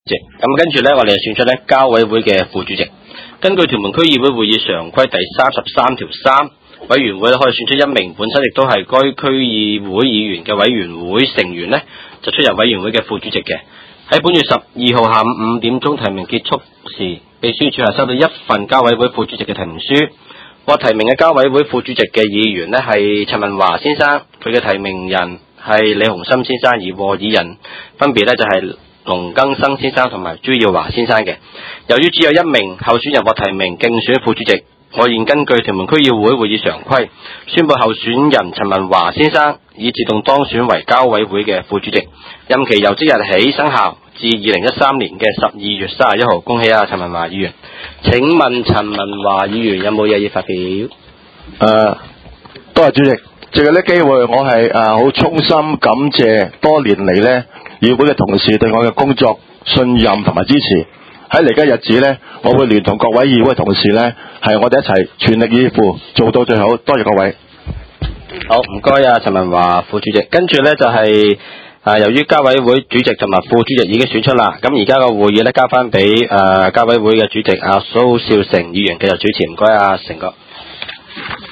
席。咁跟住咧，我哋選出咧交委會嘅副主席。根據屯門區議會會議常規第33條3，委員會可以選出一名本身亦都係該區議會議員嘅委員會成員咧，就出任委員會嘅副主席嘅。喺本月12號下午5點鐘提名結束時，秘書處係收到一份交委會副主席嘅提名書。獲提名嘅交委會副主席嘅議員咧係陳文華先生，佢嘅提名人係李鴻森先生，而和議人分別咧就係龍更生先生同埋朱耀華先生嘅。由於只有一名候選人獲提名競選副主席，我現根據屯門區議會會議常規，宣布候選人陳文華先生以自動當選為交委會嘅副主席，任期由即日起生效至2013年嘅12月31號。恭喜啊，陳文華議員！請問陳文華議員有冇嘢要發表？ 多謝主席，藉住呢機會，我係好衷心感謝多年嚟呢議會嘅同事對我嘅工作信任同埋支持。喺嚟緊日子呢，我會聯同各位議會嘅同事呢，係我哋一齊全力以赴做到最好。多謝各位。 好，唔該啊，陳文華副主席。跟住呢就係、由於交委會主席同埋副主席已經選出啦，咁而家個會議呢交翻俾交委會嘅主席蘇少成議員繼續主持。唔該啊，成哥。